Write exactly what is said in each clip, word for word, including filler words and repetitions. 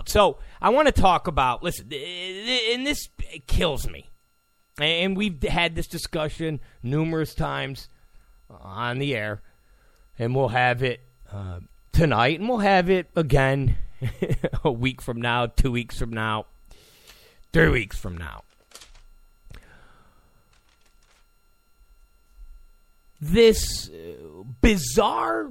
about. So I want to talk about, listen, and this kills me. And we've had this discussion numerous times on the air, and we'll have it uh, tonight, and we'll have it again a week from now, two weeks from now, three weeks from now. This bizarre,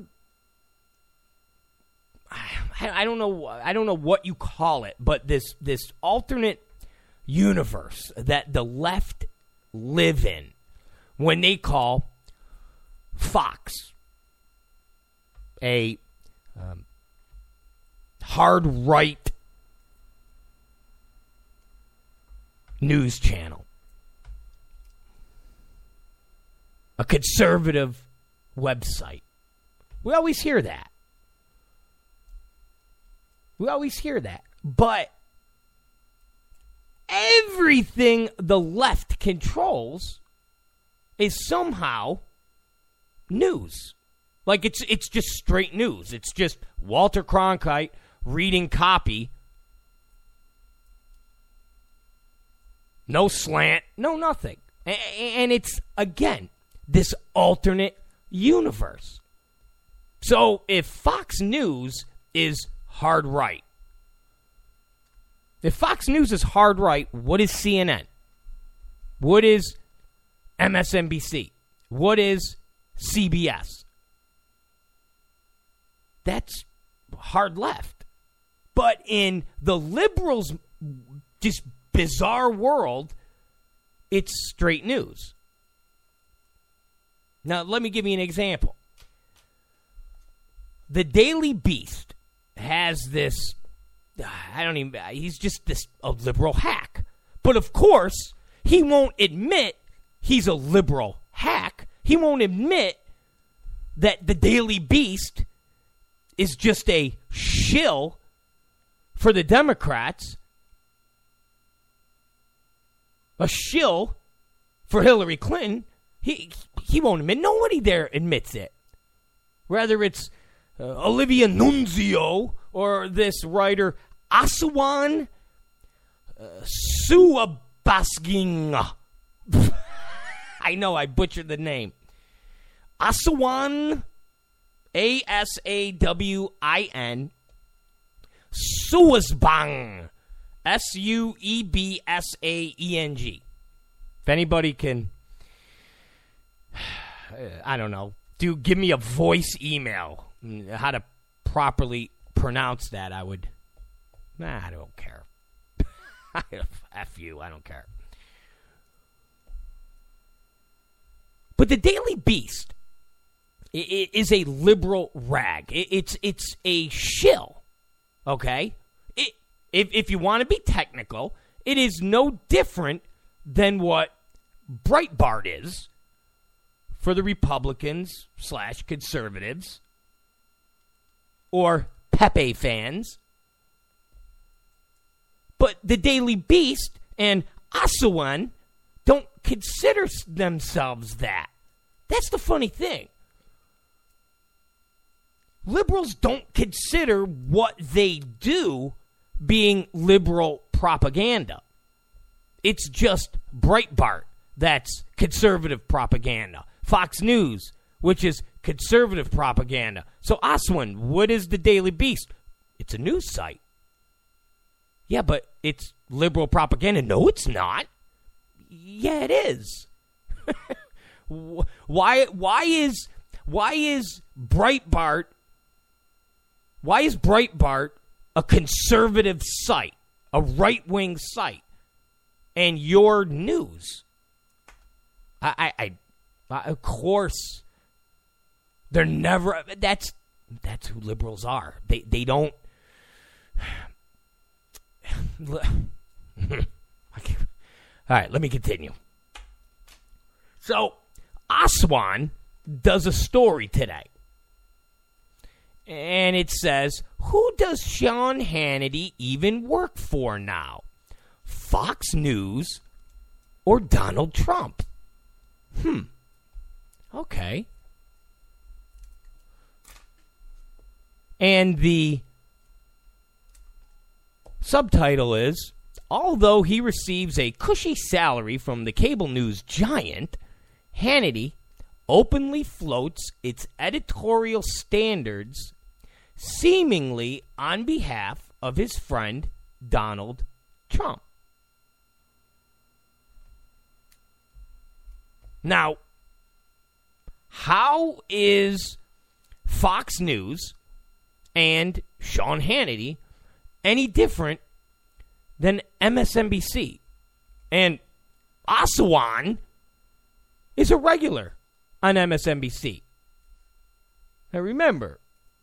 I don't know, I don't know what you call it, but this this alternate universe that the left live in when they call Fox a um, hard right news channel, a conservative website. We always hear that. We always hear that. But everything the left controls is somehow news. Like it's it's just straight news. It's just Walter Cronkite reading copy. No slant, no nothing. And it's, again, this alternate universe. So if Fox News is hard right, if Fox News is hard right, what is C N N? What is M S N B C? What is C B S? That's hard left. But in the liberals' just bizarre world, it's straight news. Now, let me give you an example. The Daily Beast has this, I don't even, he's just this, a liberal hack. But of course, he won't admit he's a liberal hack. He won't admit that the Daily Beast is just a shill for the Democrats, a shill for Hillary Clinton. He he won't admit. Nobody there admits it. Whether it's uh, Olivia Nunzio or this writer Aswan uh, Suabasking. I know I butchered the name. Aswan, A S A W I N, Suasbang, S U E B S A E N G. If anybody can, I don't know, do give me a voice email how to properly pronounce that, I would, nah, I don't care. F you, I don't care. But the Daily Beast is a liberal rag. It's it's a shill, okay? It, if if you want to be technical, it is no different than what Breitbart is for the Republicans slash conservatives or Pepe fans. But the Daily Beast and Aswan don't consider themselves that. That's the funny thing. Liberals don't consider what they do being liberal propaganda. It's just Breitbart that's conservative propaganda. Fox News, which is conservative propaganda. So, Aswan, what is the Daily Beast? It's a news site. Yeah, but it's liberal propaganda. No, it's not. Yeah, it is. why? Why is? Why is Breitbart? Why is Breitbart a conservative site, a right-wing site, and your news? I, I, I, of course, they're never. That's that's who liberals are. They they don't. All right, let me continue. So, Aswan does a story today. And it says, who does Sean Hannity even work for now? Fox News or Donald Trump? Hmm. Okay. And the Subtitle is, although he receives a cushy salary from the cable news giant, Hannity openly floats its editorial standards seemingly on behalf of his friend Donald Trump. Now, how is Fox News and Sean Hannity any different than M S N B C? And Aswan is a regular on M S N B C. Now remember,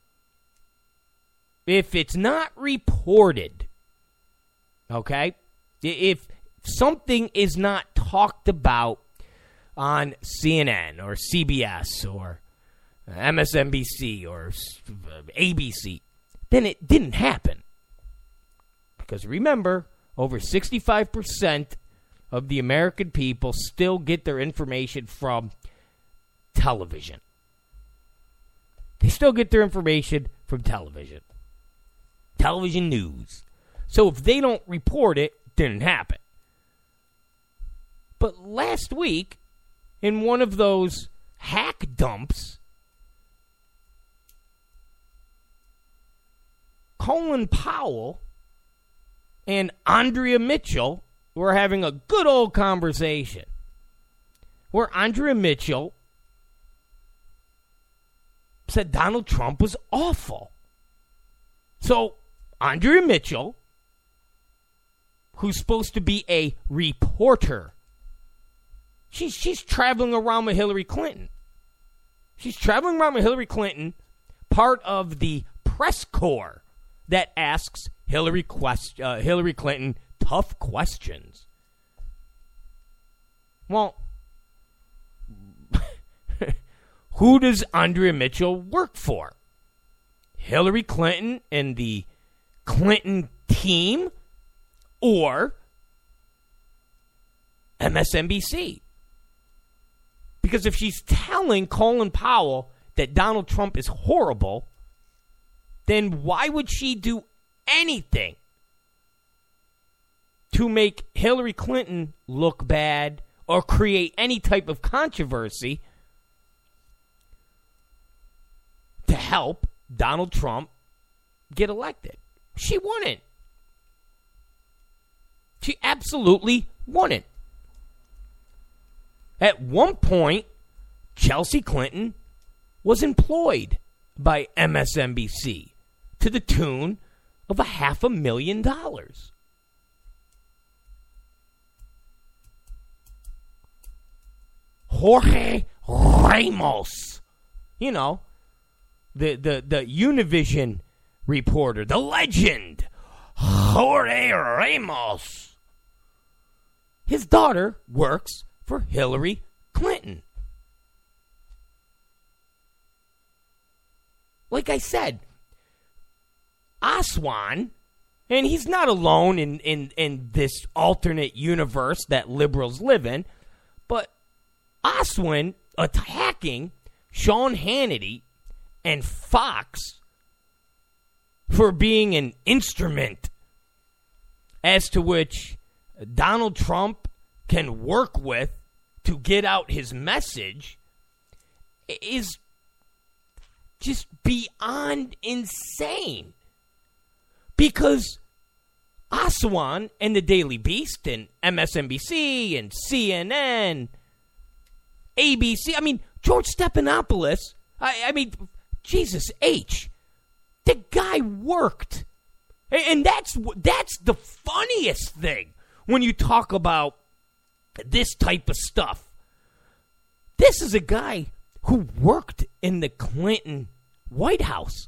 if it's not reported, okay, if something is not talked about on C N N or C B S or M S N B C or A B C, then it didn't happen. Because remember, over sixty-five percent of the American people still get their information from television. They still get their information from television. Television news. So if they don't report it, it didn't happen. But last week, in one of those hack dumps, Colin Powell and Andrea Mitchell were having a good old conversation where Andrea Mitchell said Donald Trump was awful. So Andrea Mitchell, who's supposed to be a reporter, she's she's traveling around with Hillary Clinton. She's traveling around with Hillary Clinton, part of the press corps that asks Hillary quest, uh, Hillary Clinton tough questions. Well, who does Andrea Mitchell work for? Hillary Clinton and the Clinton team, or M S N B C? Because if she's telling Colin Powell that Donald Trump is horrible, then why would she do anything to make Hillary Clinton look bad or create any type of controversy to help Donald Trump get elected? She wouldn't. She absolutely wouldn't. At one point, Chelsea Clinton was employed by M S N B C to the tune of a half a million dollars. Jorge Ramos, you know, the, the, the Univision reporter, the legend, Jorge Ramos. His daughter works for Hillary Clinton. Like I said, Aswan, and he's not alone in, in, in this alternate universe that liberals live in, but Aswan attacking Sean Hannity and Fox for being an instrument as to which Donald Trump can work with to get out his message is just beyond insane. Because Aswan and the Daily Beast and M S N B C and C N N, A B C, I mean, George Stephanopoulos, I, I mean, Jesus H, the guy worked. And that's that's the funniest thing when you talk about this type of stuff. This is a guy who worked in the Clinton White House.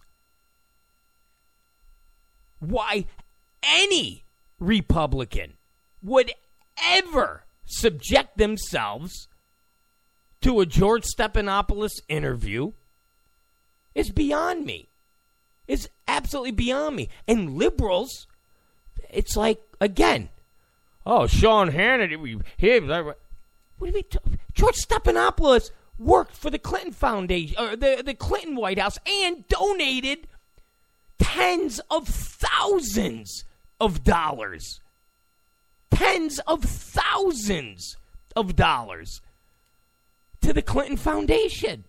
Why any Republican would ever subject themselves to a George Stephanopoulos interview is beyond me. It's absolutely beyond me. And liberals, it's like, again, oh, Sean Hannity, he, what do you mean? George Stephanopoulos worked for the Clinton Foundation, or the, the Clinton White House, and donated tens of thousands of dollars. Tens of thousands of dollars to the Clinton Foundation.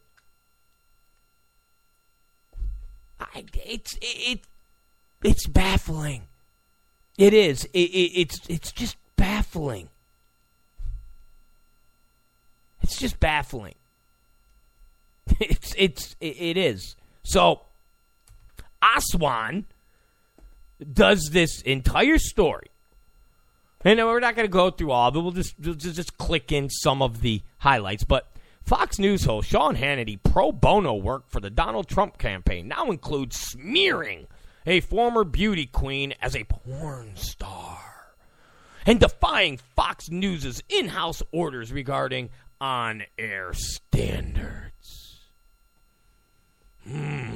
I, it's it, it's baffling. It is. It, it, it's it's just baffling. It's just baffling. It's it's it, it is. So Aswan does this entire story. And we're not going to go through all of it. We'll just, we'll just click in some of the highlights. But Fox News host Sean Hannity pro bono work for the Donald Trump campaign now includes smearing a former beauty queen as a porn star and defying Fox News' in-house orders regarding on-air standards. Hmm.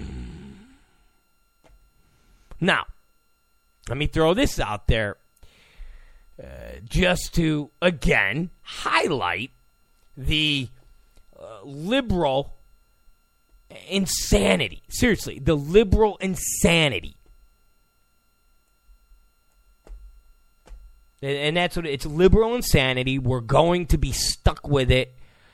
Now, let me throw this out there. Uh, just to, again, highlight the uh, liberal insanity. Seriously, the liberal insanity. And, and that's what it, it's liberal insanity. We're going to be stuck with it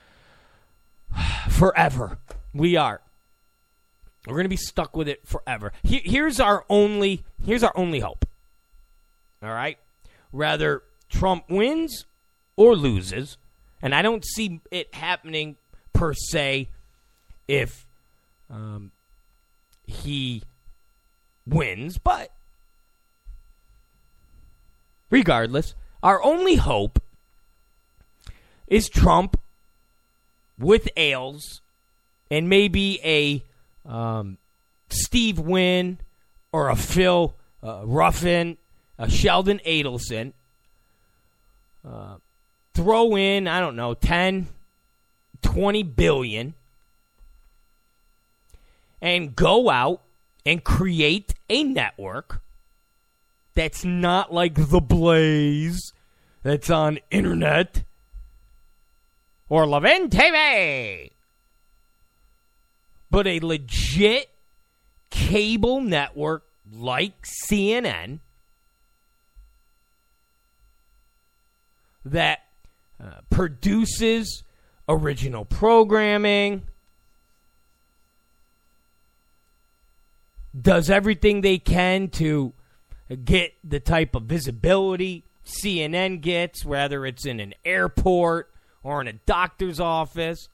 forever. We are. We're going to be stuck with it forever. Here, here's our only, here's our only hope. All right? Rather Trump wins or loses, and I don't see it happening per se if um, he wins, but regardless, our only hope is Trump with Ailes and maybe a um, Steve Wynn or a Phil uh, Ruffin, a Sheldon Adelson, uh, throw in, I don't know, ten, twenty billion, and go out and create a network that's not like The Blaze, that's on internet, or Levin T V, but a legit cable network like C N N that uh, produces original programming, does everything they can to get the type of visibility C N N gets, whether it's in an airport or in a doctor's office.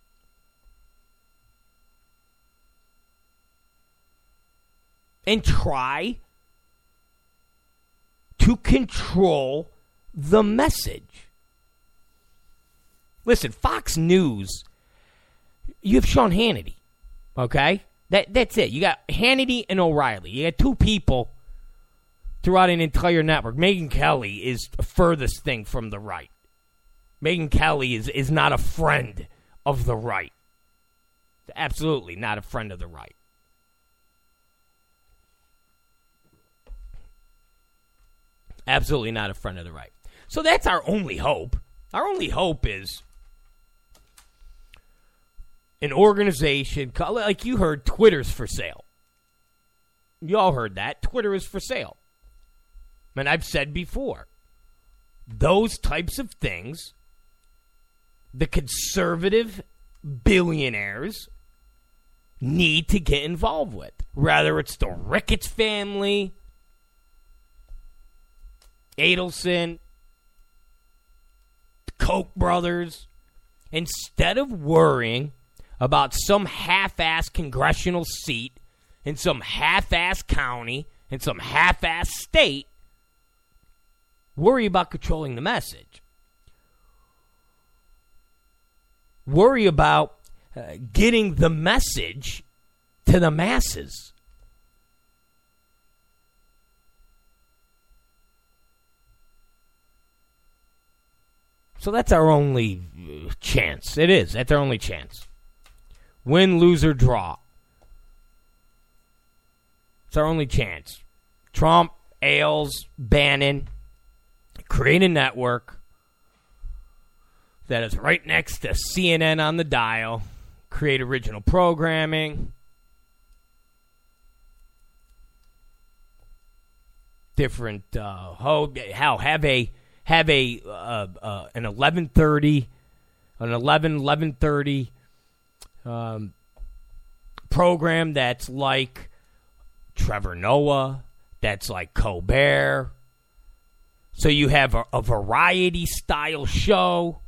And try to control the message. Listen, Fox News, you have Sean Hannity, okay? That That's it. You got Hannity and O'Reilly. You got two people throughout an entire network. Megyn Kelly is the furthest thing from the right. Megyn Kelly is, is not a friend of the right. Absolutely not a friend of the right. Absolutely not a friend of the right. So that's our only hope. Our only hope is an organization, like you heard, Twitter's for sale. You all heard that. Twitter is for sale. And I've said before, those types of things, the conservative billionaires need to get involved with. Whether it's the Ricketts family, Adelson, Koch brothers, instead of worrying about some half-ass congressional seat in some half-ass county in some half-ass state, worry about controlling the message. Worry about uh, getting the message to the masses. So that's our only chance. It is. That's our only chance. Win, lose, or draw. It's our only chance. Trump, Ailes, Bannon, create a network that is right next to C N N on the dial, create original programming, different uh, ho- hell have a have a uh, uh, an eleven thirty an eleven eleven thirty um, program that's like Trevor Noah, that's like Colbert. So you have a, a variety style show.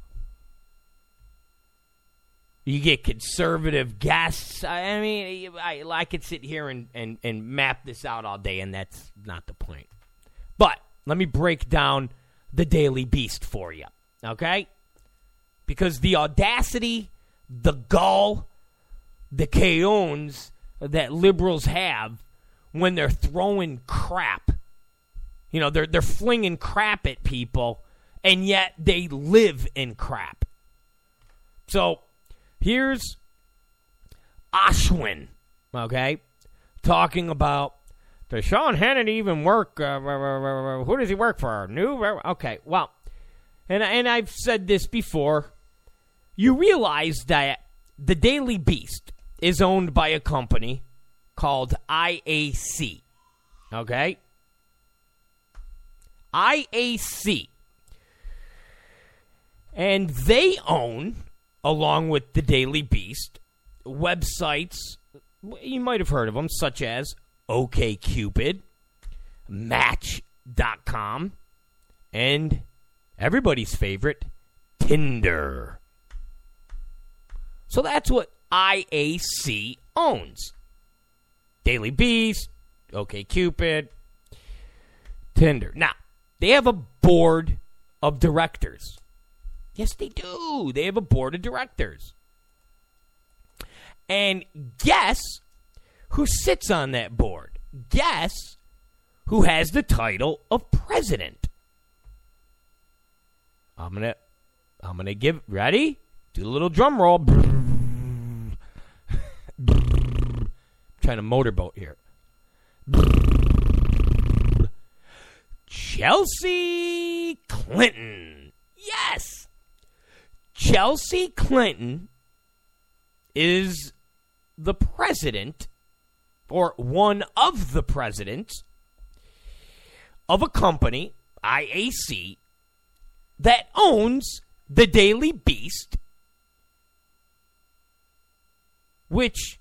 You get conservative guests. I mean, I, I could sit here and, and, and map this out all day, and that's not the point. But let me break down the Daily Beast for you, okay? Because the audacity, the gall, the cajones that liberals have when they're throwing crap, you know, they're they're flinging crap at people, and yet they live in crap. So here's Ashwin, okay, talking about, does Sean Hannity even work? Uh, who does he work for? New? Okay, well, and and I've said this before. You realize that the Daily Beast is owned by a company called I A C, okay? I A C. And they own, along with the Daily Beast, websites, you might have heard of them, such as OkCupid, Match dot com, and everybody's favorite, Tinder. So that's what I A C owns. Daily Beast, OkCupid, Tinder. Now, they have a board of directors. Yes, they do. They have a board of directors. And guess who sits on that board? Guess who has the title of president? I'm gonna, I'm gonna give. Ready? Do a little drum roll. Trying to motorboat here. Chelsea Clinton. Yes. Chelsea Clinton is the president, or one of the presidents, of a company, I A C, that owns the Daily Beast, which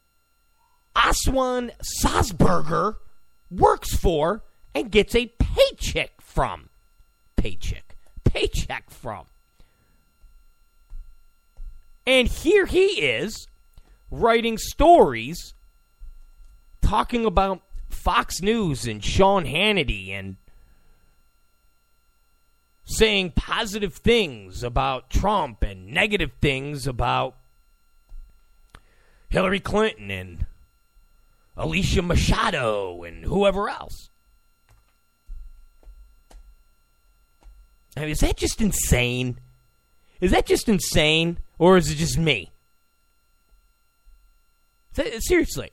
Aswan Salzberger works for and gets a paycheck from. Paycheck. Paycheck from. And here he is writing stories talking about Fox News and Sean Hannity and saying positive things about Trump and negative things about Hillary Clinton and Alicia Machado and whoever else. I mean, is that just insane? Is that just insane? Or is it just me? Seriously.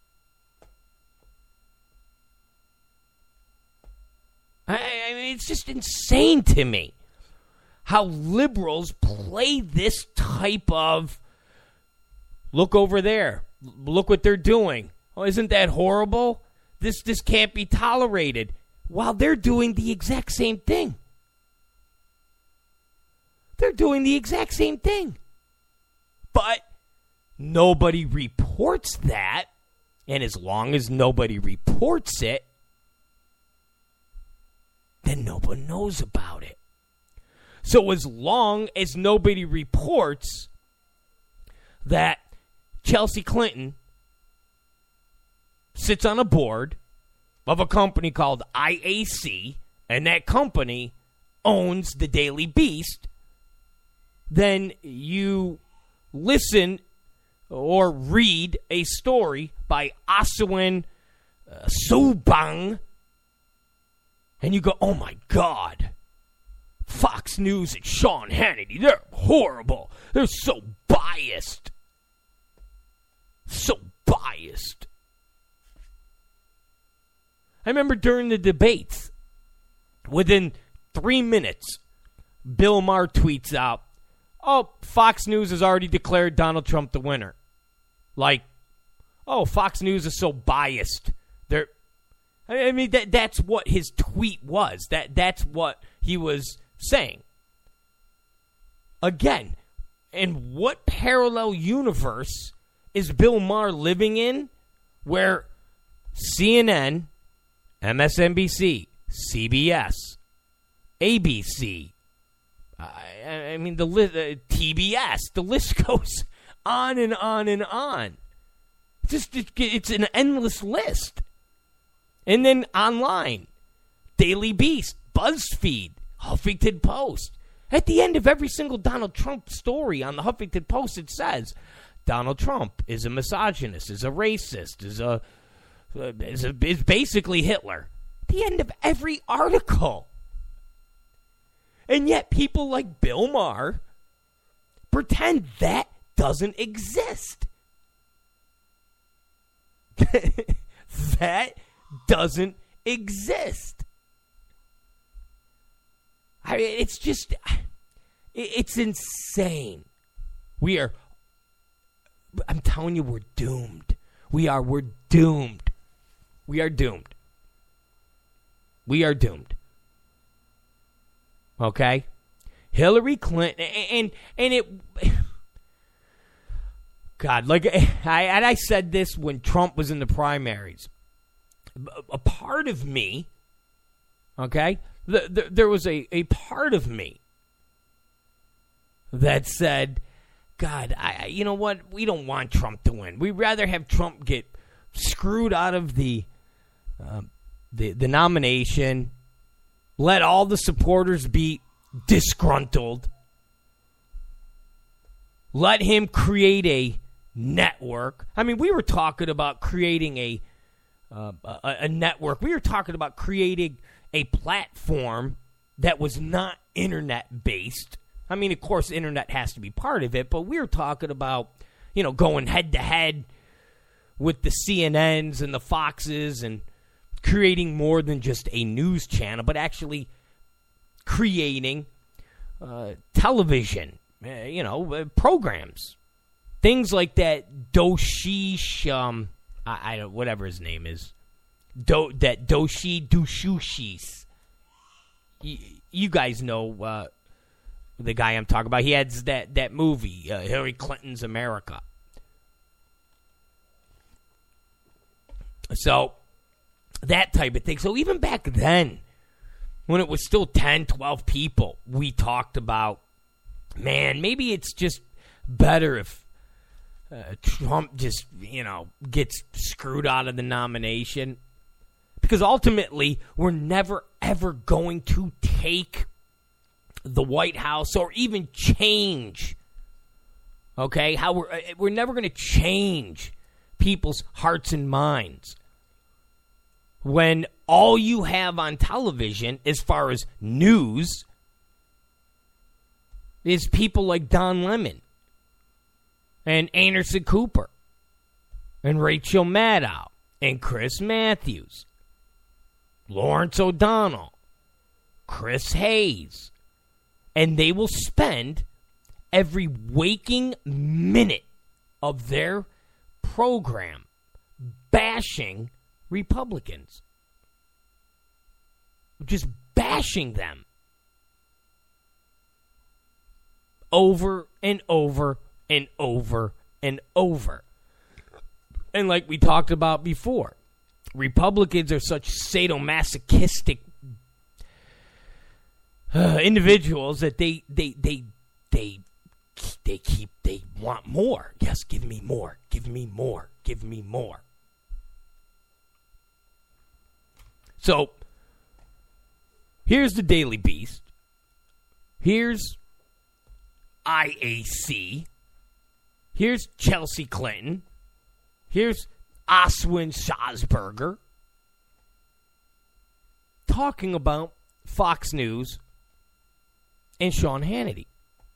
I, I mean, it's just insane to me how liberals play this type of, look over there, look what they're doing. Oh, isn't that horrible? This this can't be tolerated. While they're doing the exact same thing. They're doing the exact same thing. But nobody reports that. And as long as nobody reports it, then nobody knows about it. So as long as nobody reports that Chelsea Clinton sits on a board of a company called I A C, and that company owns the Daily Beast, then you listen or read a story by Aswan uh, Subang, and you go, oh my God, Fox News and Sean Hannity, they're horrible. They're so biased. So biased. I remember during the debates, within three minutes, Bill Maher tweets out, oh, Fox News has already declared Donald Trump the winner. Like, oh, Fox News is so biased. They're I mean, that that's what his tweet was. That That's what he was saying. Again, in what parallel universe is Bill Maher living in where C N N, M S N B C, C B S, A B C, I, I mean, the uh, T B S, the list goes on and on and on. Just it, it's an endless list. And then online, Daily Beast, BuzzFeed, Huffington Post. At the end of every single Donald Trump story on the Huffington Post, it says Donald Trump is a misogynist, is a racist, is a is, a, is basically Hitler. At the end of every article. And yet people like Bill Maher pretend that doesn't exist. That doesn't exist. I mean, it's just, it's insane. We are, I'm telling you, we're doomed. We are, we're doomed. We are doomed. We are doomed. Okay? Hillary Clinton, and, and it, God, like, I, and I said this when Trump was in the primaries. A part of me, okay, the, the, there was a, a part of me that said, God, I, you know what? We don't want Trump to win. We'd rather have Trump get screwed out of the uh, the, the nomination, let all the supporters be disgruntled, let him create a network. I mean, we were talking about creating a Uh, a, a network. We were talking about creating a platform that was not internet-based. I mean, of course, internet has to be part of it, but we were talking about, you know, going head-to-head with the C N Ns and the Foxes and creating more than just a news channel, but actually creating uh, television, uh, you know, uh, programs. Things like that Doshish, um, I, I don't, whatever his name is, Do, that Doshi Dushushis. You, you guys know uh, the guy I'm talking about. He has that that movie, uh, Hillary Clinton's America. So that type of thing. So even back then, when it was still ten, twelve people, we talked about, man, maybe it's just better if Uh, Trump just, you know, gets screwed out of the nomination. Because ultimately, we're never, ever going to take the White House or even change, okay, how we're, we're never going to change people's hearts and minds. When all you have on television, as far as news, is people like Don Lemon, and Anderson Cooper, and Rachel Maddow, and Chris Matthews, Lawrence O'Donnell, Chris Hayes. And they will spend every waking minute of their program bashing Republicans. Just bashing them. Over and over and over and over. And like we talked about before, Republicans are such sadomasochistic uh, individuals that they they they they they keep they want more. Yes, give me more. Give me more. Give me more. So here's the Daily Beast. Here's I A C. Here's Chelsea Clinton. Here's Oswin Schasberger talking about Fox News and Sean Hannity.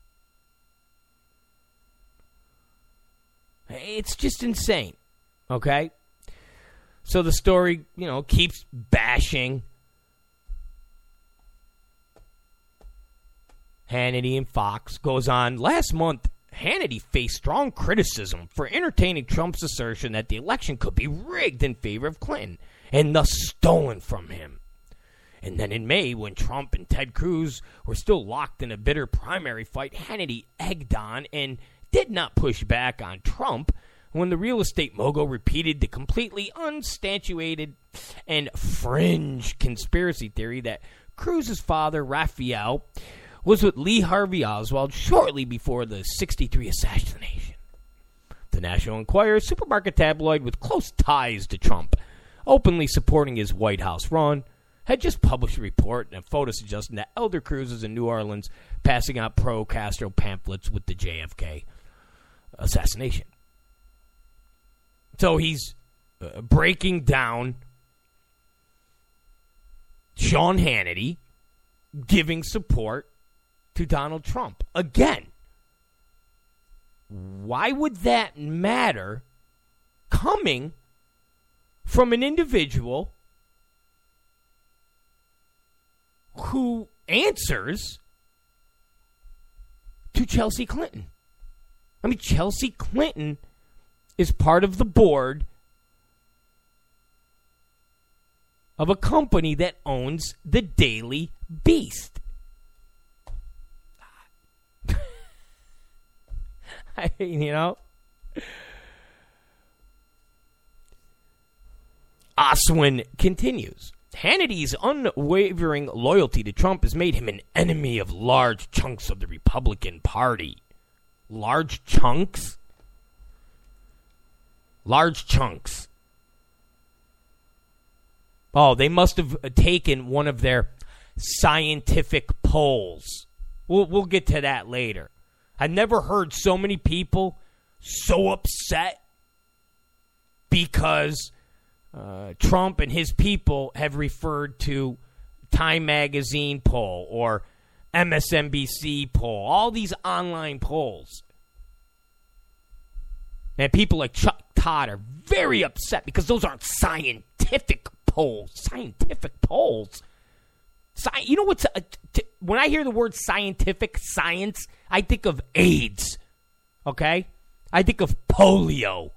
It's just insane, okay? So the story, you know, keeps bashing Hannity and Fox. Goes on. Last month, Hannity faced strong criticism for entertaining Trump's assertion that the election could be rigged in favor of Clinton and thus stolen from him. And then in May, when Trump and Ted Cruz were still locked in a bitter primary fight, Hannity egged on and did not push back on Trump when the real estate mogul repeated the completely unsubstantiated and fringe conspiracy theory that Cruz's father, Raphael, was with Lee Harvey Oswald shortly before the sixty-three assassination. The National Enquirer, supermarket tabloid with close ties to Trump, openly supporting his White House run, had just published a report and a photo suggesting that Elder Cruz is in New Orleans passing out pro-Castro pamphlets with the J F K assassination. So he's uh, breaking down Sean Hannity giving support to Donald Trump. Again, why would that matter coming from an individual who answers to Chelsea Clinton? I mean, Chelsea Clinton is part of the board of a company that owns the Daily Beast. I mean, you know, Oswin continues. Hannity's unwavering loyalty to Trump has made him an enemy of large chunks of the Republican Party. Large chunks? Large chunks. Oh, they must have taken one of their scientific polls. We'll, we'll get to that later. I've never heard so many people so upset because uh, Trump and his people have referred to Time Magazine poll or M S N B C poll, all these online polls. And people like Chuck Todd are very upset because those aren't scientific polls. Scientific polls? Sci- you know what's... Uh, t- when I hear the word scientific, science, I think of AIDS. Okay? I think of polio.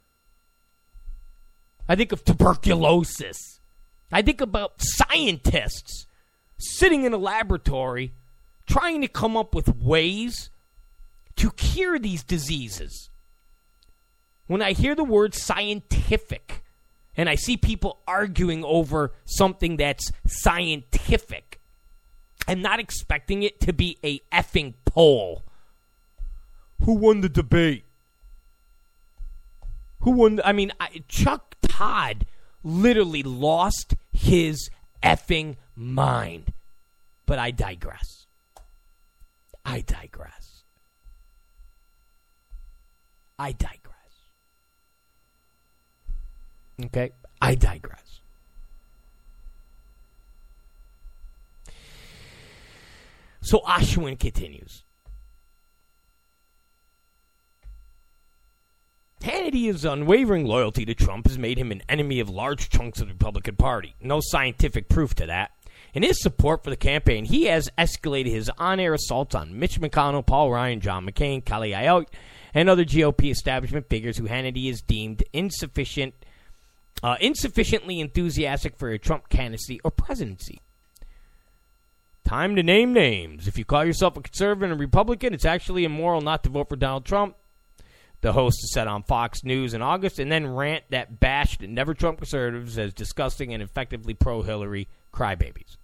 I think of tuberculosis. I think about scientists sitting in a laboratory trying to come up with ways to cure these diseases. When I hear the word scientific and I see people arguing over something that's scientific, I'm not expecting it to be a effing poll. Who won the debate? Who won? The, I mean, I, Chuck Todd literally lost his effing mind. But I digress. I digress. I digress. Okay? I digress. So Oswin continues. Hannity's unwavering loyalty to Trump has made him an enemy of large chunks of the Republican Party. No scientific proof to that. In his support for the campaign, he has escalated his on-air assaults on Mitch McConnell, Paul Ryan, John McCain, Kelly Ayotte, and other G O P establishment figures who Hannity is deemed insufficient, uh, insufficiently enthusiastic for a Trump candidacy or presidency. Time to name names. If you call yourself a conservative and a Republican, it's actually immoral not to vote for Donald Trump, the host said on Fox News in August, and then rant that bashed Never Trump conservatives as disgusting and effectively pro-Hillary crybabies.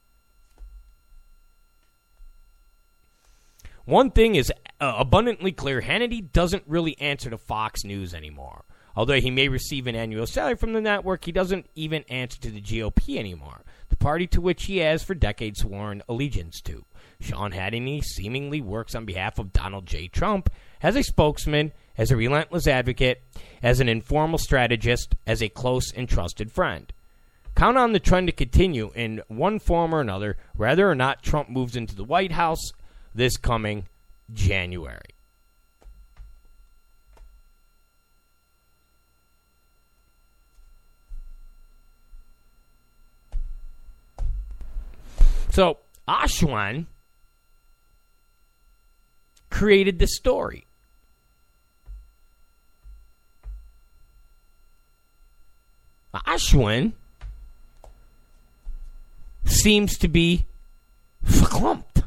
One thing is uh, abundantly clear. Hannity doesn't really answer to Fox News anymore. Although he may receive an annual salary from the network, he doesn't even answer to the G O P anymore, the party to which he has for decades sworn allegiance to. Sean Hannity seemingly works on behalf of Donald J. Trump as a spokesman, as a relentless advocate, as an informal strategist, as a close and trusted friend. Count on the trend to continue in one form or another, whether or not Trump moves into the White House this coming January. So, Oswin created this story. Ashwin seems to be verklempt.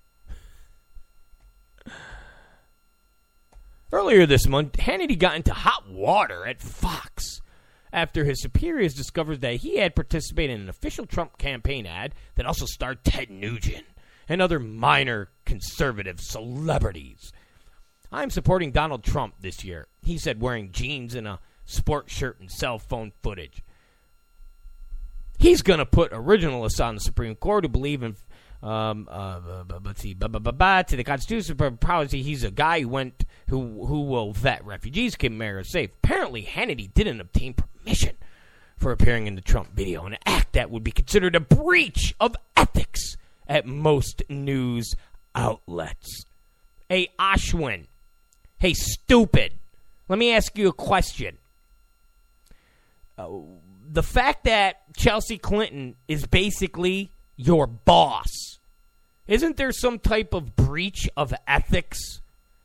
Earlier this month, Hannity got into hot water at Fox after his superiors discovered that he had participated in an official Trump campaign ad that also starred Ted Nugent and other minor conservative celebrities. I'm supporting Donald Trump this year, he said, wearing jeans and a sports shirt and cell phone footage. He's going to put originalists on the Supreme Court who believe in, um, uh, let's see, bah, bah, bah, bah, to the Constitution, but probably he's a guy who went, who who will vet refugees, keep America safe. Apparently, Hannity didn't obtain permission for appearing in the Trump video, an act that would be considered a breach of ethics at most news outlets. Hey, Ashwin. Hey, stupid. Let me ask you a question. Uh, the fact that Chelsea Clinton is basically your boss, isn't there some type of breach of ethics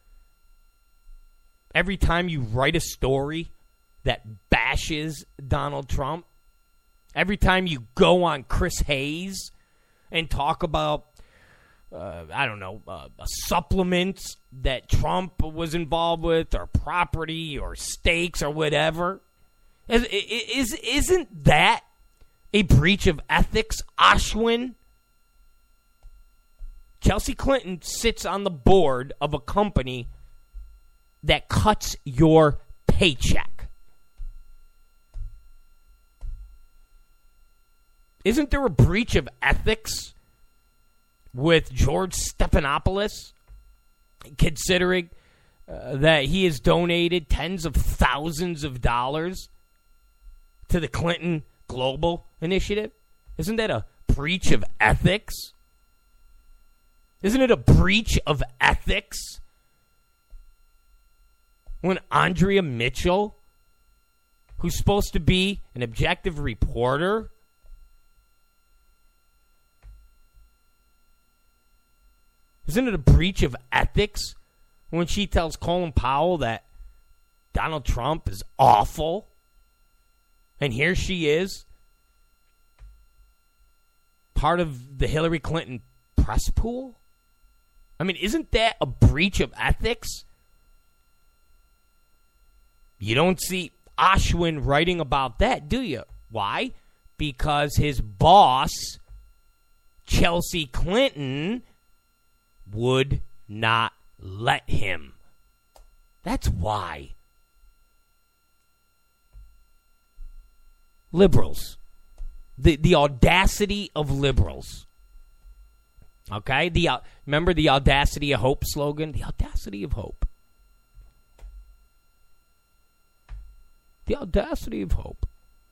every time you write a story that bashes Donald Trump? Every time you go on Chris Hayes and talk about, uh, I don't know, uh, supplements that Trump was involved with, or property, or stakes, or whatever. Is, is, isn't that a breach of ethics, Ashwin? Chelsea Clinton sits on the board of a company that cuts your paycheck. Isn't there a breach of ethics with George Stephanopoulos, considering uh, that he has donated tens of thousands of dollars to the Clinton Global Initiative? Isn't that a breach of ethics? Isn't it a breach of ethics when Andrea Mitchell, who's supposed to be an objective reporter, isn't it a breach of ethics when she tells Colin Powell that Donald Trump is awful? And here she is, part of the Hillary Clinton press pool? I mean, isn't that a breach of ethics? You don't see Ashwin writing about that, do you? Why? Because his boss, Chelsea Clinton, would not let him. That's why. Liberals. The the audacity of liberals. Okay? The uh, remember the audacity of hope slogan? The audacity of hope. The audacity of hope.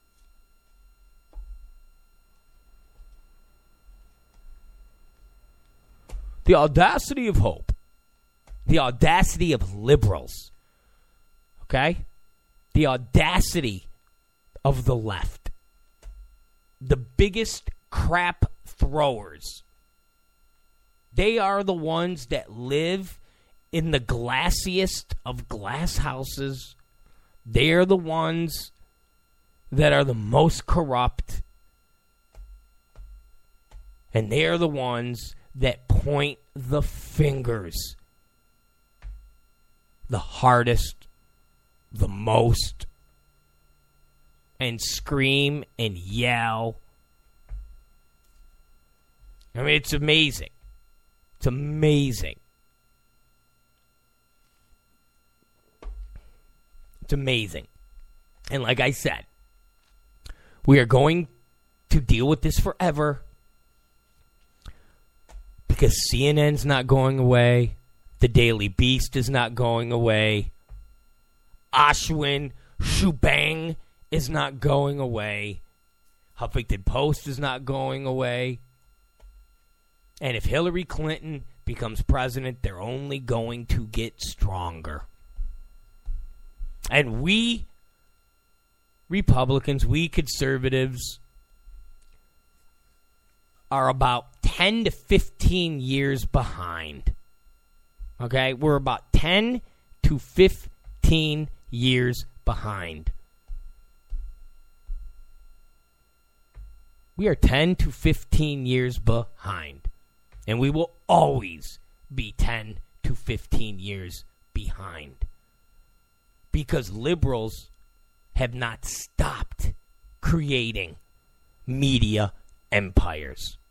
The audacity of hope. The audacity of liberals. Okay? The audacity of the left. The biggest crap throwers. They are the ones that live in the glassiest of glass houses. They are the ones that are the most corrupt. And they are the ones that point the fingers the hardest, the most, and scream and yell. I mean, it's amazing. It's amazing. It's amazing. And like I said, we are going to deal with this forever because C N N's not going away. The Daily Beast is not going away. Ashwin Shubang is not going away. Huffington Post is not going away. And if Hillary Clinton becomes president, they're only going to get stronger. And we Republicans, we conservatives, are about ten to fifteen years behind. Okay? We're about ten to fifteen years behind. We are ten to fifteen years behind. And we will always be ten to fifteen years behind. Because liberals have not stopped creating media empires.